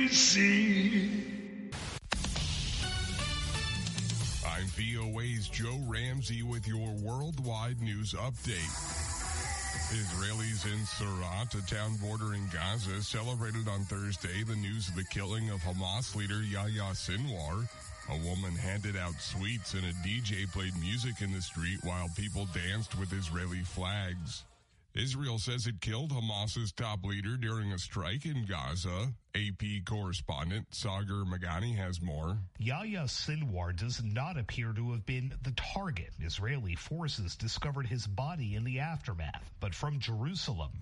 see. I'm VOA's Joe Ramsey with your worldwide news update. Israelis in Sarat, a town bordering Gaza, celebrated on Thursday the news of the killing of Hamas leader Yahya Sinwar. A woman handed out sweets and a DJ played music in the street while people danced with Israeli flags. Israel says it killed Hamas's top leader during a strike in Gaza. AP correspondent Sagar Magani has more. Yahya Sinwar does not appear to have been the target. Israeli forces discovered his body in the aftermath. But from Jerusalem,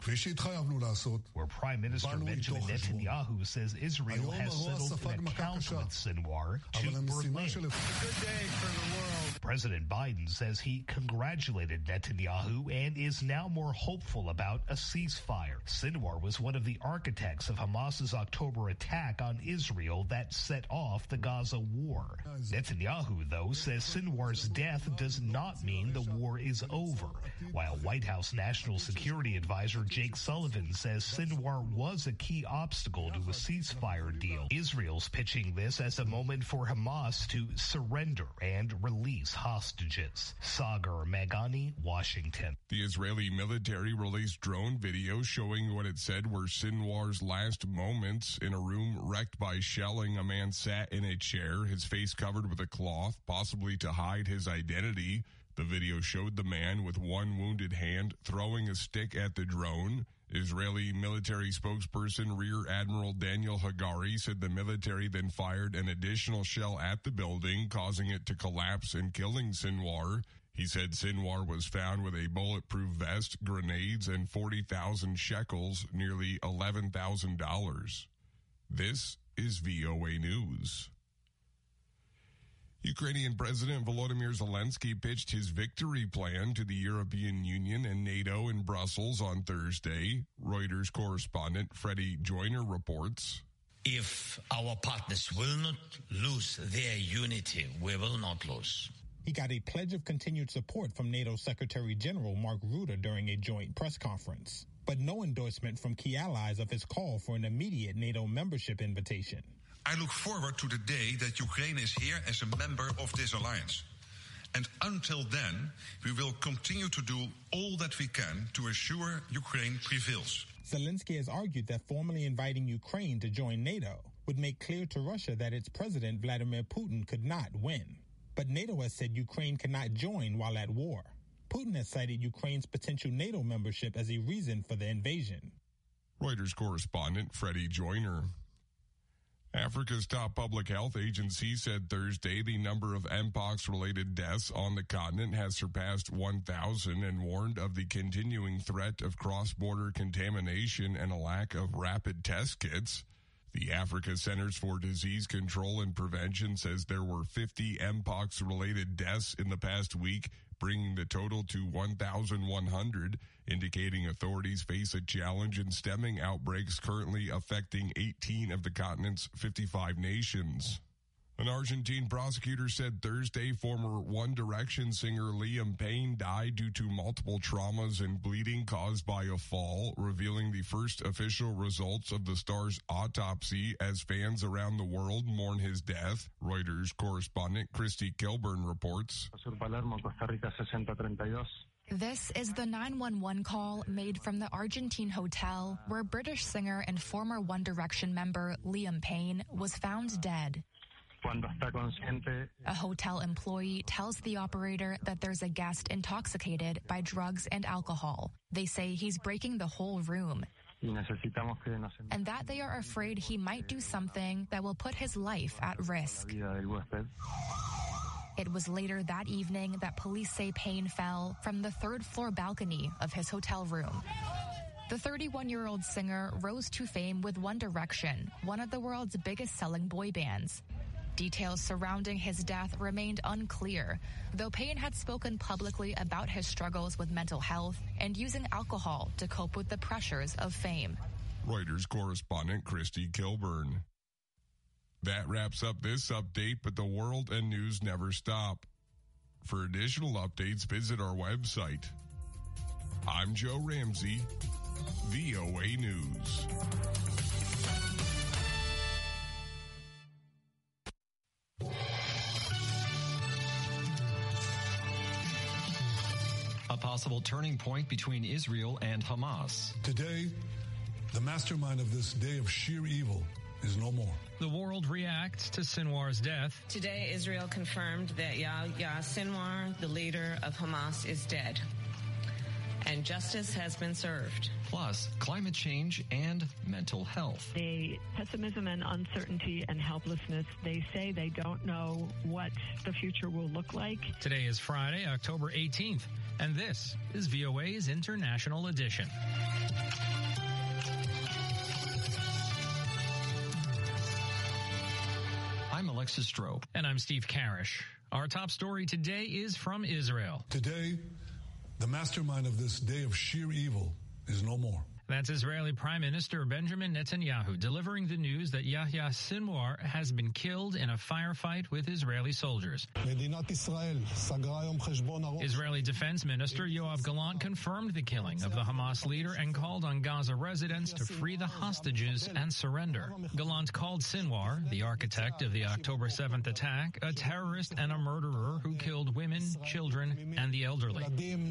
where Prime Minister Benjamin Netanyahu says Israel has settled an account with Sinwar, to Berlin. It's a good day for the world. President Biden says he congratulated Netanyahu and is now more hopeful about a ceasefire. Sinwar was one of the architects of Hamas's October attack on Israel that set off the Gaza war. Netanyahu, though, says Sinwar's death does not mean the war is over, while White House National Security Advisor Jake Sullivan says Sinwar was a key obstacle to a ceasefire deal. Israel's pitching this as a moment for Hamas to surrender and release hostages. Sagar Magani, Washington. The Israeli military released drone video showing what it said were Sinwar's last moments. In a room wrecked by shelling, a man sat in a chair, his face covered with a cloth, possibly to hide his identity. The video showed the man with one wounded hand throwing a stick at the drone. Israeli military spokesperson Rear Admiral Daniel Hagari said the military then fired an additional shell at the building, causing it to collapse and killing Sinwar. He said Sinwar was found with a bulletproof vest, grenades, and 40,000 shekels, nearly $11,000. This is VOA News. Ukrainian President Volodymyr Zelensky pitched his victory plan to the European Union and NATO in Brussels on Thursday. Reuters correspondent Freddie Joyner reports. If our partners will not lose their unity, we will not lose. He got a pledge of continued support from NATO Secretary General Mark Rutte during a joint press conference, but no endorsement from key allies of his call for an immediate NATO membership invitation. I look forward to the day that Ukraine is here as a member of this alliance. And until then, we will continue to do all that we can to assure Ukraine prevails. Zelensky has argued that formally inviting Ukraine to join NATO would make clear to Russia that its president, Vladimir Putin, could not win. But NATO has said Ukraine cannot join while at war. Putin has cited Ukraine's potential NATO membership as a reason for the invasion. Reuters correspondent Freddie Joyner. Africa's top public health agency said Thursday the number of Mpox-related deaths on the continent has surpassed 1,000 and warned of the continuing threat of cross-border contamination and a lack of rapid test kits. The Africa Centers for Disease Control and Prevention says there were 50 Mpox-related deaths in the past week, bringing the total to 1,100, indicating authorities face a challenge in stemming outbreaks currently affecting 18 of the continent's 55 nations. An Argentine prosecutor said Thursday former One Direction singer Liam Payne died due to multiple traumas and bleeding caused by a fall, revealing the first official results of the star's autopsy as fans around the world mourn his death. Reuters correspondent Christy Kilburn reports. This is the 911 call made from the Argentine hotel where British singer and former One Direction member Liam Payne was found dead. A hotel employee tells the operator that there's a guest intoxicated by drugs and alcohol. They say he's breaking the whole room, and that they are afraid he might do something that will put his life at risk. It was later that evening that police say Payne fell from the third-floor balcony of his hotel room. The 31-year-old singer rose to fame with One Direction, one of the world's biggest-selling boy bands. Details surrounding his death remained unclear, though Payne had spoken publicly about his struggles with mental health and using alcohol to cope with the pressures of fame. Reuters correspondent Christy Kilburn. That wraps up this update, but the world and news never stop. For additional updates, visit our website. I'm Joe Ramsey, VOA News. possible turning point between Israel and Hamas. Today, the mastermind of this day of sheer evil is no more. The world reacts to Sinwar's death. Today, Israel confirmed that Yahya Sinwar, the leader of Hamas, is dead, and justice has been served. Plus, climate change and mental health. The pessimism and uncertainty and helplessness, they say they don't know what the future will look like. Today is Friday, October 18th, and this is VOA's International Edition. I'm Alexis Strope. And I'm Steve Karish. Our top story today is from Israel. Today, the mastermind of this day of sheer evil is no more. That's Israeli Prime Minister Benjamin Netanyahu delivering the news that Yahya Sinwar has been killed in a firefight with Israeli soldiers. Israeli Defense Minister Yoav Gallant confirmed the killing of the Hamas leader and called on Gaza residents to free the hostages and surrender. Gallant called Sinwar, the architect of the October 7th attack, a terrorist and a murderer who killed women, children, and the elderly.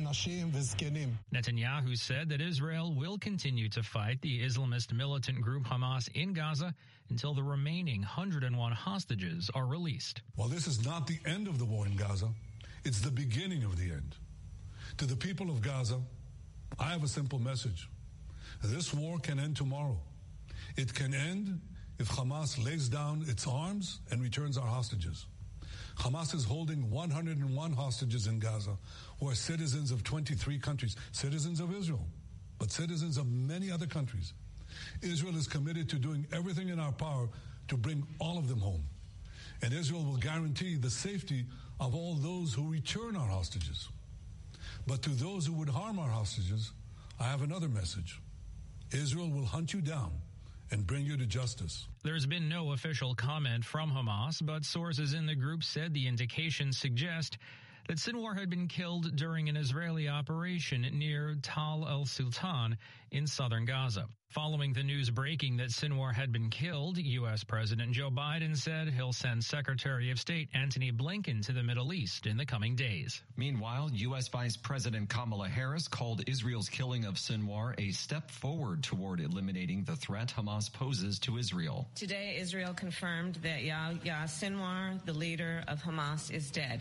Netanyahu said that Israel will continue to fight the Islamist militant group Hamas in Gaza until the remaining 101 hostages are released. While this is not the end of the war in Gaza, it's the beginning of the end. To the people of Gaza, I have a simple message. This war can end tomorrow. It can end if Hamas lays down its arms and returns our hostages. Hamas is holding 101 hostages in Gaza who are citizens of 23 countries, citizens of Israel, but citizens of many other countries. Israel is committed to doing everything in our power to bring all of them home. And Israel will guarantee the safety of all those who return our hostages. But to those who would harm our hostages, I have another message. Israel will hunt you down and bring you to justice. There's been no official comment from Hamas, but sources in the group said the indications suggest that Sinwar had been killed during an Israeli operation near Tal el-Sultan in southern Gaza. Following the news breaking that Sinwar had been killed, U.S. President Joe Biden said he'll send Secretary of State Antony Blinken to the Middle East in the coming days. Meanwhile, U.S. Vice President Kamala Harris called Israel's killing of Sinwar a step forward toward eliminating the threat Hamas poses to Israel. Today, Israel confirmed that Yahya Sinwar, the leader of Hamas, is dead,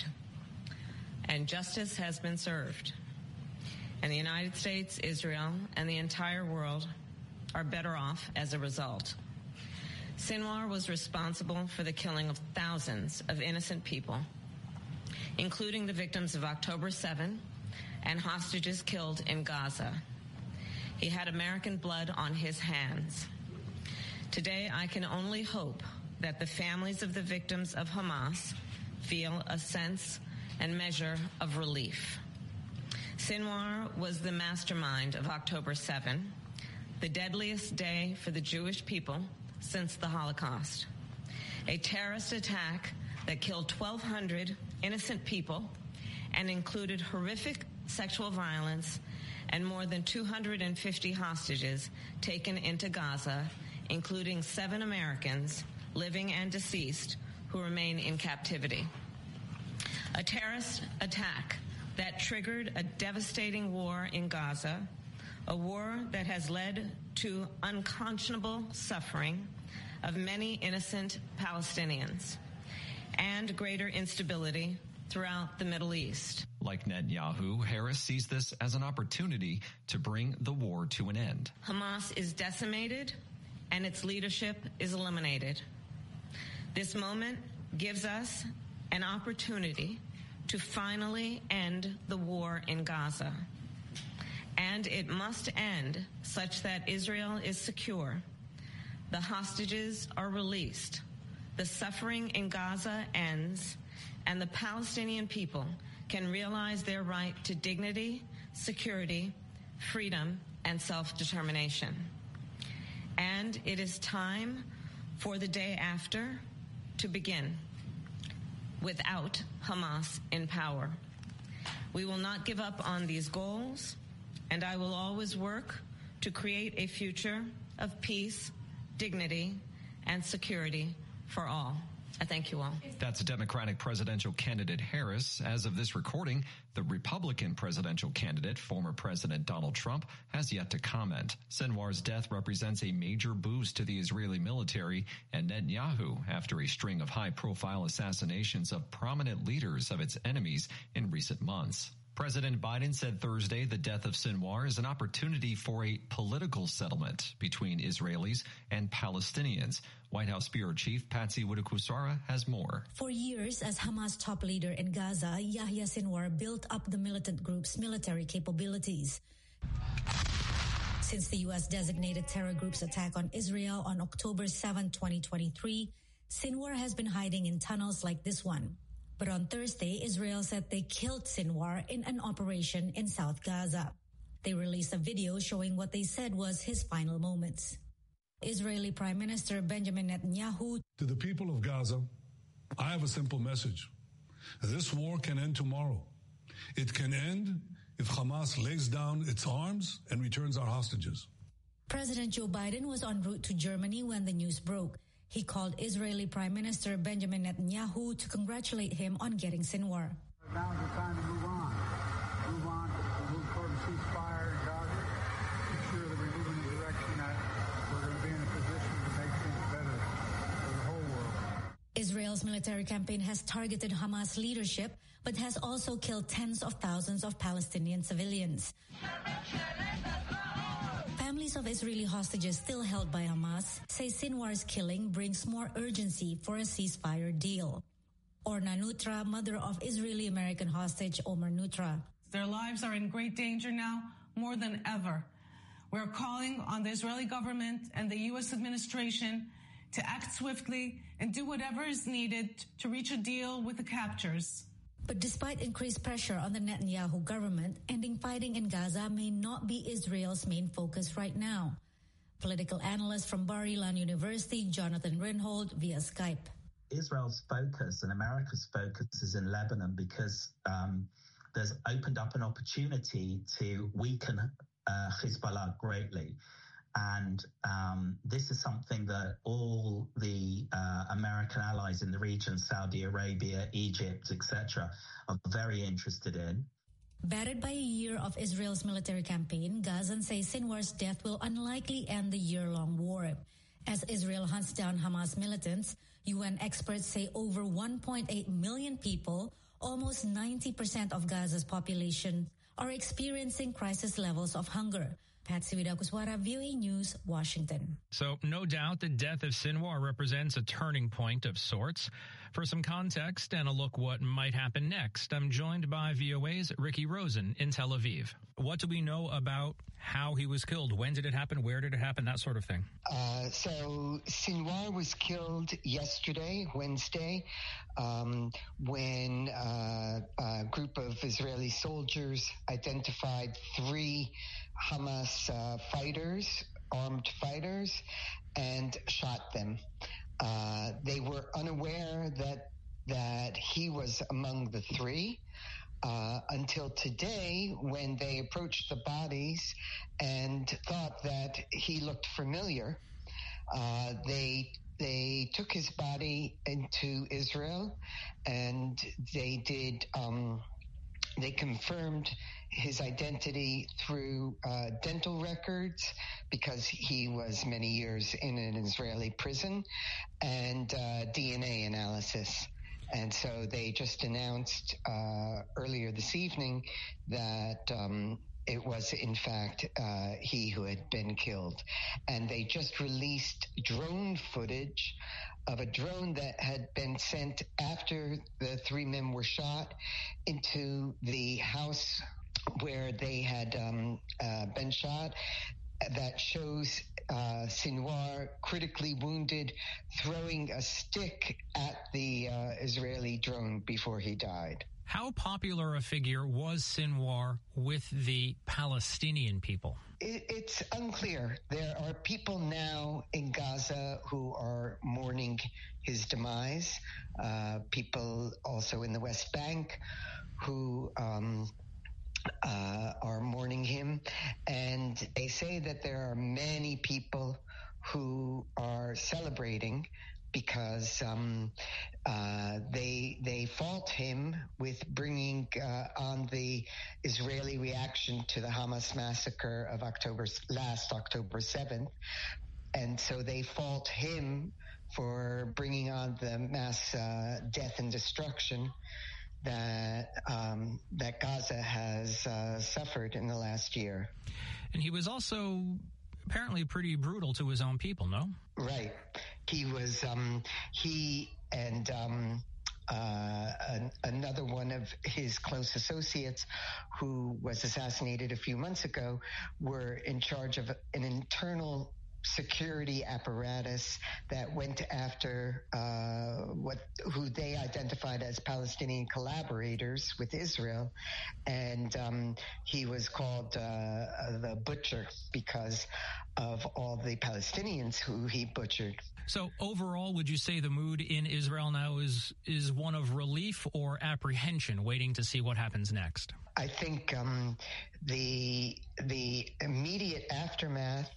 and justice has been served. And the United States, Israel, and the entire world are better off as a result. Sinwar was responsible for the killing of thousands of innocent people, including the victims of October 7 and hostages killed in Gaza. He had American blood on his hands. Today, I can only hope that the families of the victims of Hamas feel a sense and measure of relief. Sinwar was the mastermind of October 7, the deadliest day for the Jewish people since the Holocaust. A terrorist attack that killed 1,200 innocent people and included horrific sexual violence and more than 250 hostages taken into Gaza, including 7 Americans, living and deceased, who remain in captivity. A terrorist attack that triggered a devastating war in Gaza, a war that has led to unconscionable suffering of many innocent Palestinians and greater instability throughout the Middle East. Like Netanyahu, Harris sees this as an opportunity to bring the war to an end. Hamas is decimated and its leadership is eliminated. This moment gives us an opportunity to finally end the war in Gaza. And it must end such that Israel is secure, the hostages are released, the suffering in Gaza ends, and the Palestinian people can realize their right to dignity, security, freedom, and self-determination. And it is time for the day after to begin, without Hamas in power. We will not give up on these goals, and I will always work to create a future of peace, dignity, and security for all. I thank you all. That's Democratic presidential candidate Harris. As of this recording, the Republican presidential candidate, former President Donald Trump, has yet to comment. Sinwar's death represents a major boost to the Israeli military and Netanyahu after a string of high-profile assassinations of prominent leaders of its enemies in recent months. President Biden said Thursday the death of Sinwar is an opportunity for a political settlement between Israelis and Palestinians. White House Bureau Chief Patsy Widakuswara has more. For years, as Hamas top leader in Gaza, Yahya Sinwar built up the militant group's military capabilities. Since the U.S. designated terror group's attack on Israel on October 7, 2023, Sinwar has been hiding in tunnels like this one. But on Thursday, Israel said they killed Sinwar in an operation in South Gaza. They released a video showing what they said was his final moments. Israeli Prime Minister Benjamin Netanyahu. To the people of Gaza, I have a simple message. This war can end tomorrow. It can end if Hamas lays down its arms and returns our hostages. President Joe Biden was en route to Germany when the news broke. He called Israeli Prime Minister Benjamin Netanyahu to congratulate him on getting Sinwar. Now is the time to move on. Move toward a ceasefire in Gaza. Make sure that we move in the direction that we're going to be in a position to make things better for the whole world. Israel's military campaign has targeted Hamas leadership, but has also killed tens of thousands of Palestinian civilians. Families of Israeli hostages still held by Hamas say Sinwar's killing brings more urgency for a ceasefire deal. Orna Nutra, mother of Israeli-American hostage Omar Nutra. Their lives are in great danger now, more than ever. We're calling on the Israeli government and the U.S. administration to act swiftly and do whatever is needed to reach a deal with the captors. But despite increased pressure on the Netanyahu government, ending fighting in Gaza may not be Israel's main focus right now. Political analyst from Bar-Ilan University, Jonathan Rinhold, via Skype. Israel's focus and America's focus is in Lebanon because there's opened up an opportunity to weaken Hezbollah greatly. And this is something that all the American allies in the region, Saudi Arabia, Egypt, etc., are very interested in. Battered by a year of Israel's military campaign, Gazans say Sinwar's death will unlikely end the year-long war. As Israel hunts down Hamas militants, UN experts say over 1.8 million people, almost 90% of Gaza's population, are experiencing crisis levels of hunger. Patsy Widakuswara, VOA News, Washington. So no doubt the death of Sinwar represents a turning point of sorts. For some context and a look what might happen next, I'm joined by VOA's Ricky Rosen in Tel Aviv. What do we know about how he was killed? When did it happen? Where did it happen? That sort of thing. So Sinwar was killed yesterday, Wednesday, when a group of Israeli soldiers identified 3 Hamas armed fighters, and shot them. They were unaware that he was among the 3 until today, when they approached the bodies and thought that he looked familiar. They took his body into Israel, and they confirmed his identity through dental records, because he was many years in an Israeli prison, and DNA analysis. And so they just announced earlier this evening that it was, in fact, he who had been killed. And they just released drone footage of a drone that had been sent after the 3 men were shot into the house where they had been shot, that shows Sinwar critically wounded, throwing a stick at the Israeli drone before he died. How popular a figure was Sinwar with the Palestinian people? It's unclear. There are people now in Gaza who are mourning his demise, people also in the West Bank who are mourning him, and they say that there are many people who are celebrating because they fault him with bringing on the Israeli reaction to the Hamas massacre of last October 7th. And so they fault him for bringing on the mass death and destruction that Gaza has suffered in the last year. And he was also apparently pretty brutal to his own people, no? Right. He was, he and another one of his close associates who was assassinated a few months ago were in charge of an internal security apparatus that went after who they identified as Palestinian collaborators with Israel, and he was called the Butcher because of all the Palestinians who he butchered. So overall, would you say the mood in Israel now is one of relief or apprehension, waiting to see what happens next? I think the immediate aftermath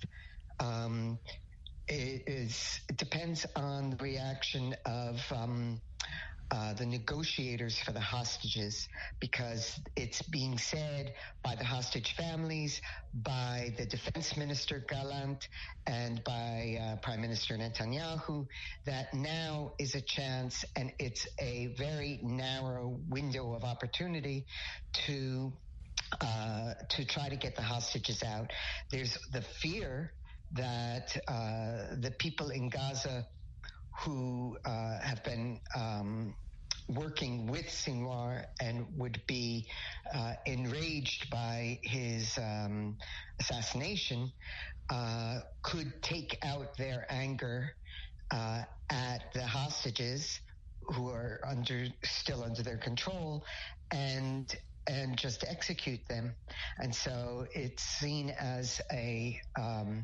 it depends on the reaction of the negotiators for the hostages, because it's being said by the hostage families, by the defense minister Gallant, and by Prime Minister Netanyahu, that now is a chance, and it's a very narrow window of opportunity to try to get the hostages out. There's the fear that the people in Gaza who have been working with Sinwar and would be enraged by his assassination could take out their anger at the hostages who are still under their control and just execute them. And so it's seen as an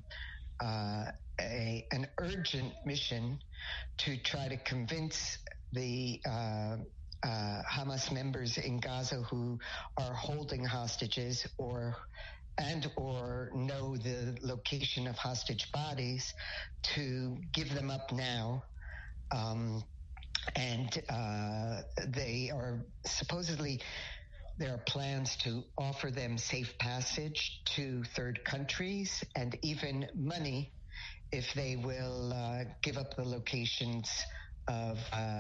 urgent mission to try to convince the Hamas members in Gaza who are holding hostages or know the location of hostage bodies to give them up now. They are supposedly, there are plans to offer them safe passage to third countries and even money if they will give up the locations of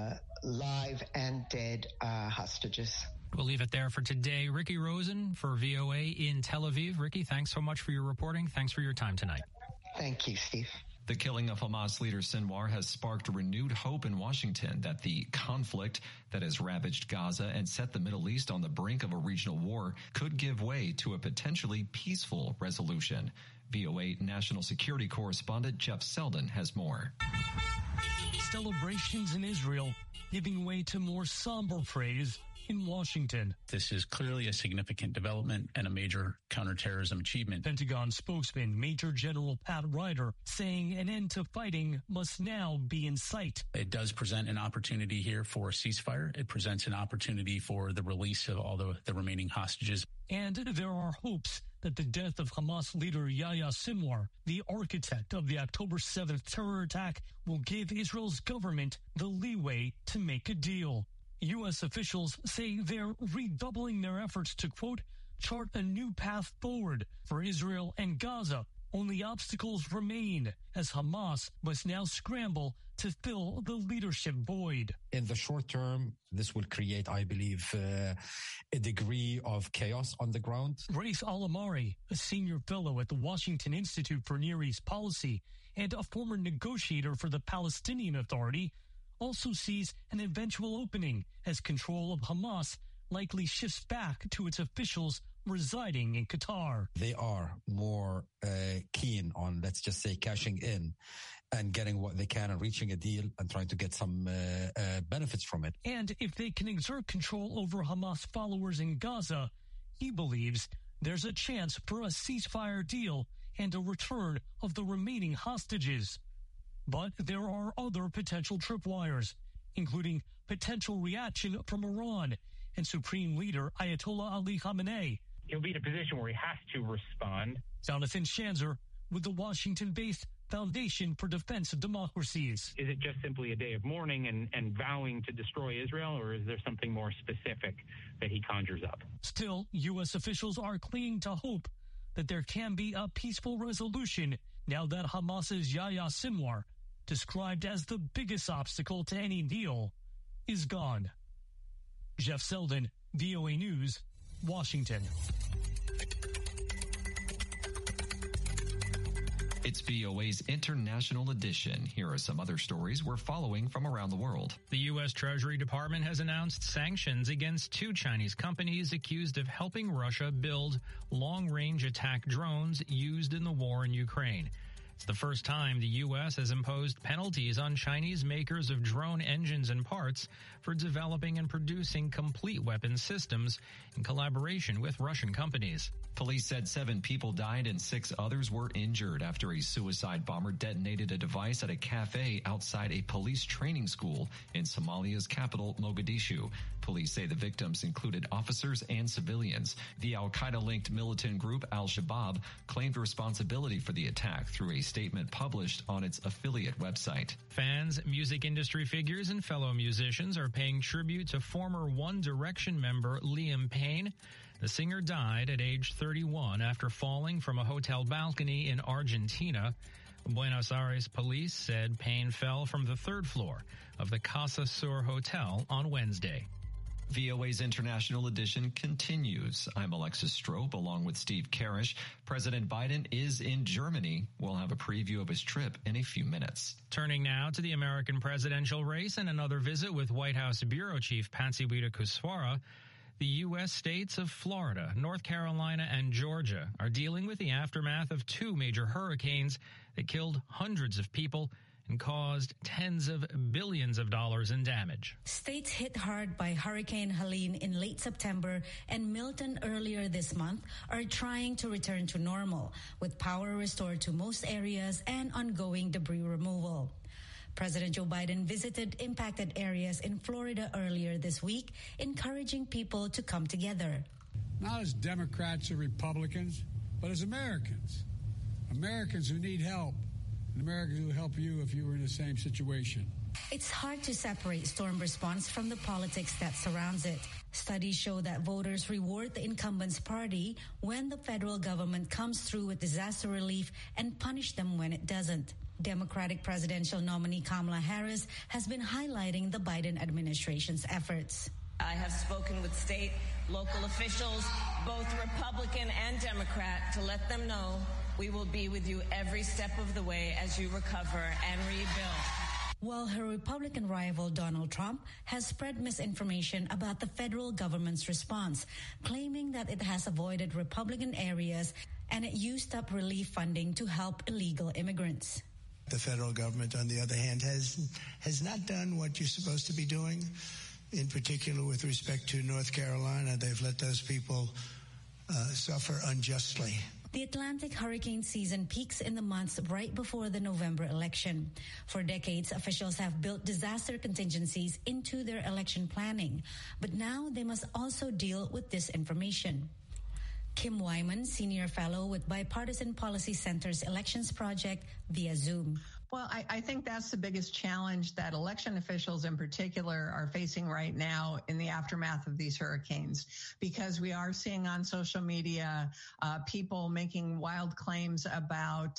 live and dead hostages. We'll leave it there for today. Ricky Rosen for VOA in Tel Aviv. Ricky, thanks so much for your reporting. Thanks for your time tonight. Thank you, Steve. The killing of Hamas leader Sinwar has sparked renewed hope in Washington that the conflict that has ravaged Gaza and set the Middle East on the brink of a regional war could give way to a potentially peaceful resolution. VOA national security correspondent Jeff Selden has more. Celebrations in Israel giving way to more somber praise in Washington. This is clearly a significant development and a major counterterrorism achievement. Pentagon spokesman Major General Pat Ryder saying an end to fighting must now be in sight. It does present an opportunity here for a ceasefire. It presents an opportunity for the release of all the remaining hostages. And there are hopes that the death of Hamas leader Yahya Sinwar, the architect of the October 7th terror attack, will give Israel's government the leeway to make a deal. U.S. officials say they're redoubling their efforts to, quote, chart a new path forward for Israel and Gaza. Only obstacles remain as Hamas must now scramble to fill the leadership void. In the short term, this will create, I believe, a degree of chaos on the ground. Raif Al-Amari, a senior fellow at the Washington Institute for Near East Policy and a former negotiator for the Palestinian Authority, also sees an eventual opening as control of Hamas likely shifts back to its officials residing in Qatar. They are more keen on, let's just say, cashing in and getting what they can and reaching a deal and trying to get some benefits from it. And if they can exert control over Hamas followers in Gaza, he believes there's a chance for a ceasefire deal and a return of the remaining hostages. But there are other potential tripwires, including potential reaction from Iran and Supreme Leader Ayatollah Ali Khamenei. He'll be in a position where he has to respond. Jonathan Shanzer with the Washington-based Foundation for Defense of Democracies. Is it just simply a day of mourning and vowing to destroy Israel, or is there something more specific that he conjures up? Still, U.S. officials are clinging to hope that there can be a peaceful resolution now that Hamas's Yahya Sinwar, described as the biggest obstacle to any deal, is gone. Jeff Selden, VOA News, Washington. It's VOA's International Edition. Here are some other stories we're following from around the world. The U.S. Treasury Department has announced sanctions against 2 Chinese companies accused of helping Russia build long-range attack drones used in the war in Ukraine. It's the first time the U.S. has imposed penalties on Chinese makers of drone engines and parts for developing and producing complete weapon systems in collaboration with Russian companies. Police said 7 people died and 6 others were injured after a suicide bomber detonated a device at a cafe outside a police training school in Somalia's capital, Mogadishu. Police say the victims included officers and civilians. The al-Qaeda-linked militant group Al-Shabaab claimed responsibility for the attack through a statement published on its affiliate website. Fans, music industry figures, and fellow musicians are paying tribute to former One Direction member Liam Payne. The singer died at age 31 after falling from a hotel balcony in Argentina. Buenos Aires police said Payne fell from the 3rd floor of the Casa Sur Hotel on Wednesday. VOA's International Edition continues. I'm Alexis Strobe along with Steve Karish. President Biden is in Germany. We'll have a preview of his trip in a few minutes. Turning now to the American presidential race and another visit with White House Bureau Chief Patsy Widakuswara. The U.S. states of Florida, North Carolina, and Georgia are dealing with the aftermath of 2 major hurricanes that killed hundreds of people and caused tens of billions of dollars in damage. States hit hard by Hurricane Helene in late September and Milton earlier this month are trying to return to normal, with power restored to most areas and ongoing debris removal. President Joe Biden visited impacted areas in Florida earlier this week, encouraging people to come together. Not as Democrats or Republicans, but as Americans. Americans who need help. And Americans who will help you if you were in the same situation. It's hard to separate storm response from the politics that surrounds it. Studies show that voters reward the incumbent's party when the federal government comes through with disaster relief and punish them when it doesn't. Democratic presidential nominee Kamala Harris has been highlighting the Biden administration's efforts. I have spoken with state, local officials, both Republican and Democrat, to let them know we will be with you every step of the way as you recover and rebuild. While her Republican rival Donald Trump has spread misinformation about the federal government's response, claiming that it has avoided Republican areas and it used up relief funding to help illegal immigrants. The federal government, on the other hand, has not done what you're supposed to be doing. In particular, with respect to North Carolina, they've let those people suffer unjustly. The Atlantic hurricane season peaks in the months right before the November election. For decades, officials have built disaster contingencies into their election planning, but now they must also deal with disinformation. Kim Wyman, Senior Fellow with Bipartisan Policy Center's Elections Project, via Zoom. Well, I think that's the biggest challenge that election officials in particular are facing right now in the aftermath of these hurricanes, because we are seeing on social media people making wild claims about,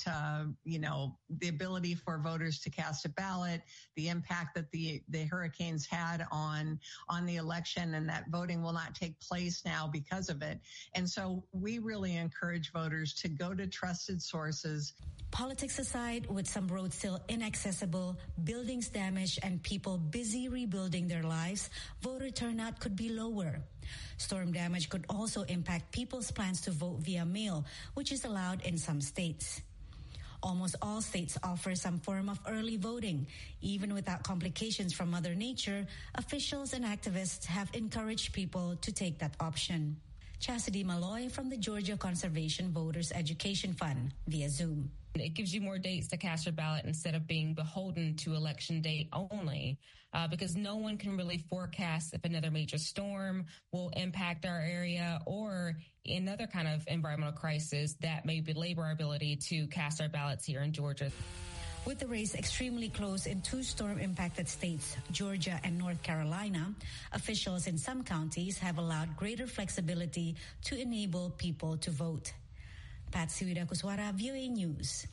the ability for voters to cast a ballot, the impact that the hurricanes had on the election, and that voting will not take place now because of it. And so we really encourage voters to go to trusted sources. Politics aside, with some roads still inaccessible, buildings damaged, and people busy rebuilding their lives, voter turnout could be lower. Storm damage could also impact people's plans to vote via mail, which is allowed in some states. Almost all states offer some form of early voting. Even without complications from Mother Nature, officials and activists have encouraged people to take that option. Chastity Malloy from the Georgia Conservation Voters Education Fund via Zoom. It gives you more dates to cast your ballot instead of being beholden to election day only, because no one can really forecast if another major storm will impact our area or another kind of environmental crisis that may belabor our ability to cast our ballots here in Georgia. With the race extremely close in two storm-impacted states, Georgia and North Carolina, officials in some counties have allowed greater flexibility to enable people to vote. Patsy Widakuswara, VOA News.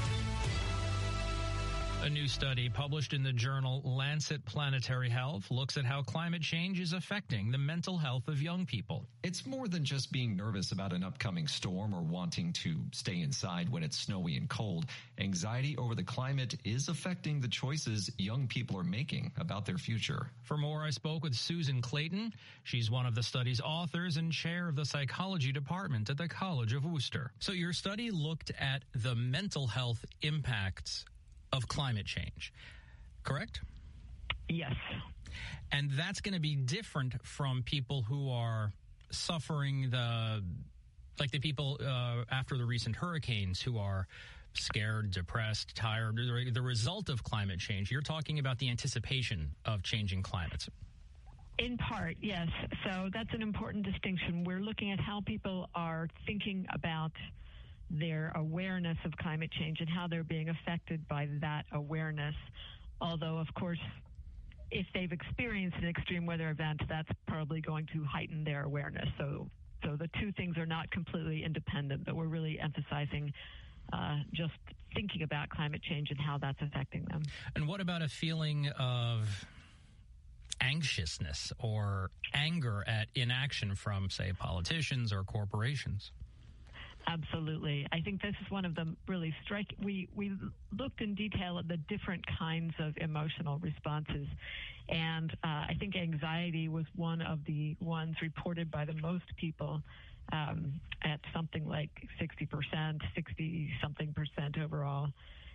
A new study published in the journal Lancet Planetary Health looks at how climate change is affecting the mental health of young people. It's more than just being nervous about an upcoming storm or wanting to stay inside when it's snowy and cold. Anxiety over the climate is affecting the choices young people are making about their future. For more, I spoke with Susan Clayton. She's one of the study's authors and chair of the psychology department at the College of Worcester. So your study looked at the mental health impacts of climate change, correct? Yes. And that's going to be different from people who are suffering the people after the recent hurricanes who are scared, depressed, tired, the result of climate change. You're talking about the anticipation of changing climates. In part, yes. So that's an important distinction. We're looking at how people are thinking about their awareness of climate change and how they're being affected by that awareness. Although, of course, if they've experienced an extreme weather event, that's probably going to heighten their awareness. So the two things are not completely independent, but we're really emphasizing just thinking about climate change and how that's affecting them. And what about a feeling of anxiousness or anger at inaction from, say, politicians or corporations? Absolutely. I think this is one of the really striking. We looked in detail at the different kinds of emotional responses, and I think anxiety was one of the ones reported by the most people at something like 60%, 60-something% overall.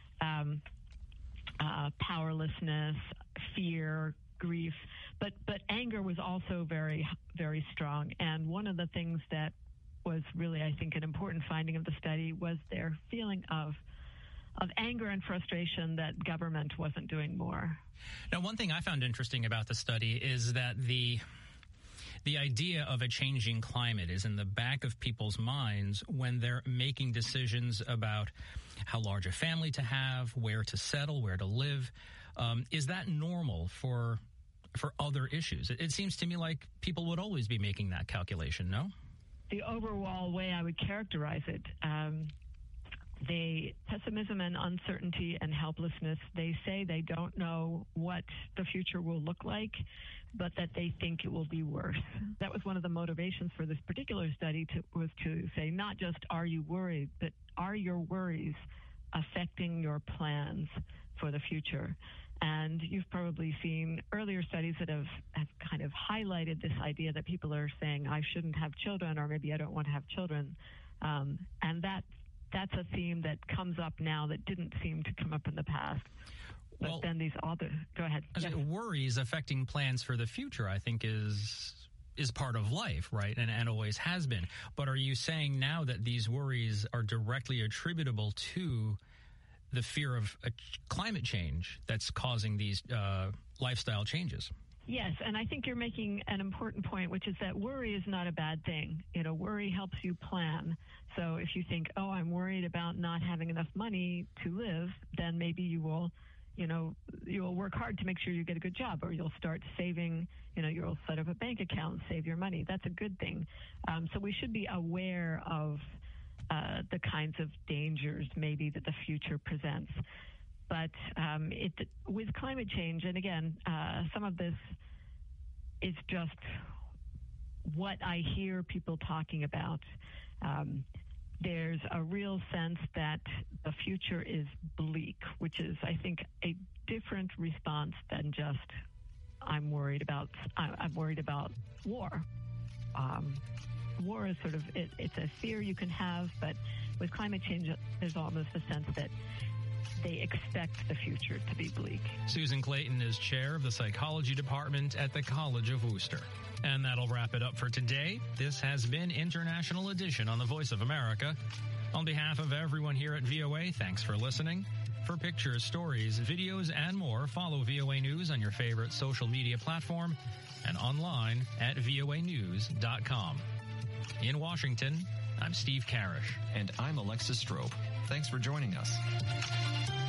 Powerlessness, fear, grief, but anger was also very, very strong. And one of the things that was really, I think, an important finding of the study was their feeling of anger and frustration that government wasn't doing more. Now, one thing I found interesting about the study is that the idea of a changing climate is in the back of people's minds when they're making decisions about how large a family to have, where to settle, where to live. Is that normal for other issues? It seems to me like people would always be making that calculation, no? The overall way I would characterize it, the pessimism and uncertainty and helplessness, they say they don't know what the future will look like, but that they think it will be worse. That was one of the motivations for this particular study was to say not just are you worried, but are your worries affecting your plans for the future? And you've probably seen earlier studies that have kind of highlighted this idea that people are saying, I shouldn't have children, or maybe I don't want to have children. And that's a theme that comes up now that didn't seem to come up in the past. But then these other, go ahead. Yes. Worries affecting plans for the future, I think, is part of life, right? And always has been. But are you saying now that these worries are directly attributable to the fear of climate change that's causing these lifestyle changes? Yes, and I think you're making an important point, which is that worry is not a bad thing. Worry helps you plan. So if you think, oh, I'm worried about not having enough money to live, then maybe you will work hard to make sure you get a good job, or you'll start saving, you'll set up a bank account, save your money. That's a good thing. So we should be aware of the kinds of dangers maybe that the future presents. But with climate change, and again, some of this is just what I hear people talking about. There's a real sense that the future is bleak, which is, I think, a different response than just I'm worried about war. War is sort of, it's a fear you can have, but with climate change, there's almost a sense that they expect the future to be bleak. Susan Clayton is chair of the psychology department at the College of Wooster. And that'll wrap it up for today. This has been International Edition on the Voice of America. On behalf of everyone here at VOA, thanks for listening. For pictures, stories, videos, and more, follow VOA News on your favorite social media platform and online at voanews.com. In Washington, I'm Steve Karish. And I'm Alexis Strope. Thanks for joining us.